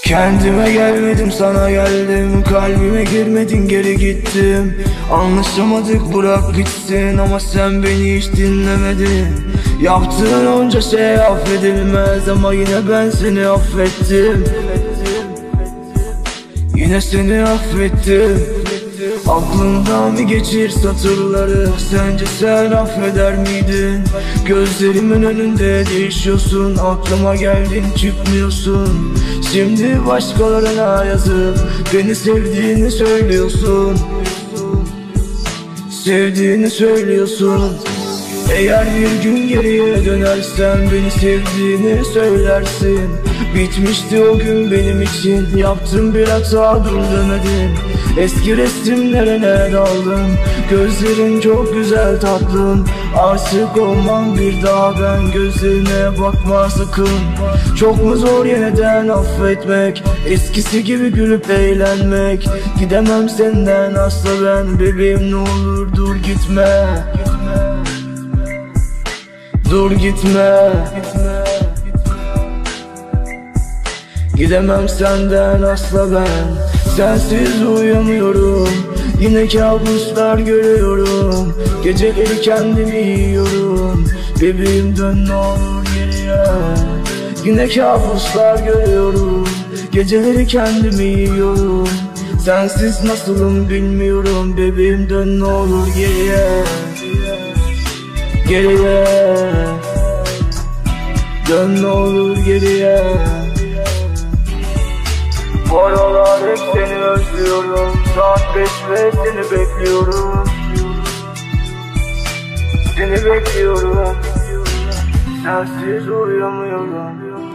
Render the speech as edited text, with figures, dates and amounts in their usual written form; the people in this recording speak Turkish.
Kendime gelmedim, sana geldim. Kalbime girmedin, geri gittim. Anlaşamadık, bırak gitsin. Ama sen beni hiç dinlemedin. Yaptığın onca şey affedilmez, ama yine ben seni affettim. Yine seni affettim. Aklından mı geçir satırları? Sence sen affeder miydin? Gözlerimin önünde değişiyorsun. Aklıma geldin, çıkmıyorsun. Şimdi başkalarına yazıp beni sevdiğini söylüyorsun. Sevdiğini söylüyorsun. Eğer bir gün geriye dönersen beni sevdiğini söylersin. Bitmişti o gün benim için. Yaptım bir hata, dur demedin. Eski resimlerine daldım. Gözlerin çok güzel tatlım. Aşık olmam bir daha, ben gözlerine bakma sakın. Çok mu zor yeniden affetmek? Eskisi gibi gülüp eğlenmek. Gidemem senden asla ben. Bebeğim ne olur dur gitme. Dur gitme. Gidemem senden asla ben. Sensiz uyuyamıyorum. Yine kabuslar görüyorum. Geceleri kendimi yiyorum. Bebeğim dön ne olur geriye. Yine kabuslar görüyorum. Geceleri kendimi yiyorum. Sensiz nasılım bilmiyorum. Bebeğim dön ne olur geriye. Geriye. Dön ne olur geriye. Bu aralar hep seni özlüyorum. Saat 5 ve seni bekliyorum. Seni bekliyorum. Sensiz uyuyamıyorum.